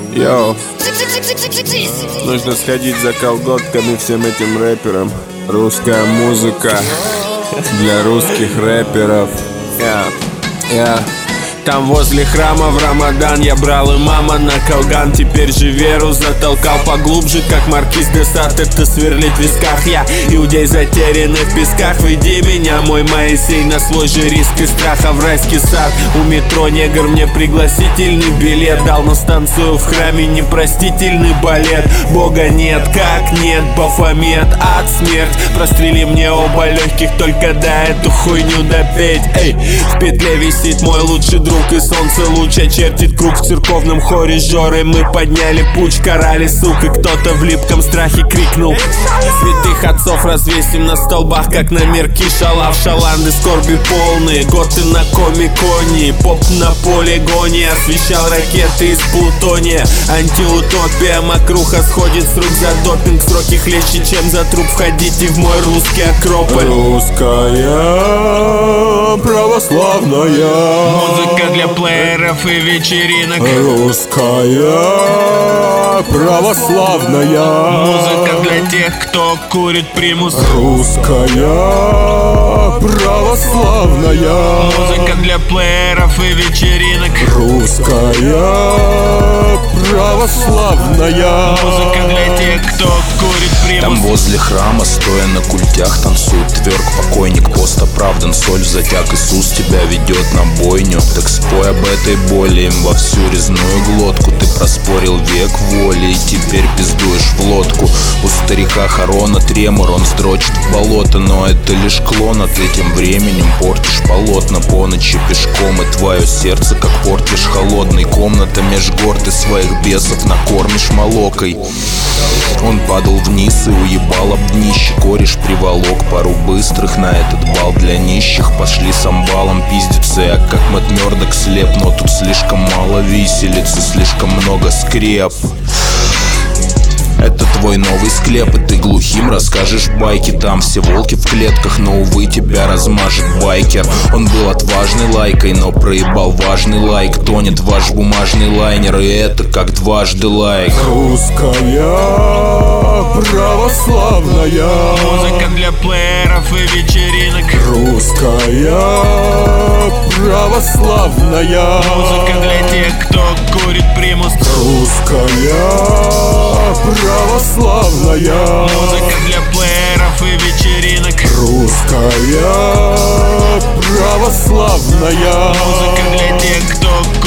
Йоу, нужно сходить за колготками всем этим рэперам. Русская музыка для русских рэперов. Там возле храма в Рамадан я брал имама на колган. Теперь же веру затолкал поглубже, как маркиз де Сад. Это сверлит в висках я, иудей затерянный в песках. Веди меня, мой Моисей, на свой же риск и страха в райский сад. У метро негр мне пригласительный билет дал, но станцию в храме непростительный балет. Бога нет, как нет, Бафомет, ад, смерть. Прострели мне оба легких, только дай эту хуйню допеть. Эй, в петле висит мой лучший друг, и солнце луч очертит круг в церковном хоре Жоры. Мы подняли пуч, карали сук, и кто-то в липком страхе крикнул: святых отцов развесим на столбах, как на мерки шалав. Шаланды скорби полные, готы на комиконе, поп на полигоне освещал ракеты из плутония. Антиутопия, мокруха сходит с рук за допинг. Сроки хлеще, чем за труп. Входите в мой русский акрополь. Русская православная музыка для плееров и вечеринок. Русская православная музыка для тех, кто курит примус. Русская православная музыка для плееров и вечеринок. Русская православная музыка для тех, кто курит примус. Там возле храма, стоя на культях, танцует тверк, покойник, пост оправдан, соль в затяг. Иисус тебя ведет на бойню, так спой об этой боли им во всю резную глотку. Ты проспорил век воли и теперь пиздуешь в лодку. У старика Харона тремор, он сдрочит в болото, но это лишь клон, а ты тем временем портишь полотна по ночи пешком. И твое сердце, как портишь холодной комната меж гор. Ты своих бесов накормишь молокой. Он падал вниз и уебал об днище. Кореш приволок пару быстрых на этот бал для нищих. Пошли с амбалом пиздиться, я как Мэтт Мёрдок слеп. Но тут слишком мало виселицы, слишком много скреп. Это твой новый склеп, и ты глухим расскажешь байки. Там все волки в клетках, но, увы, тебя размажет байкер. Он был отважной лайкой, но проебал важный лайк. Тонет ваш бумажный лайнер, и это как дважды лайк. Русская православная музыка для плееров и вечеринок. Русская православная музыка для тех, кто курит примус. Русская православная музыка для плееров и вечеринок. Русская православная музыка для тех, кто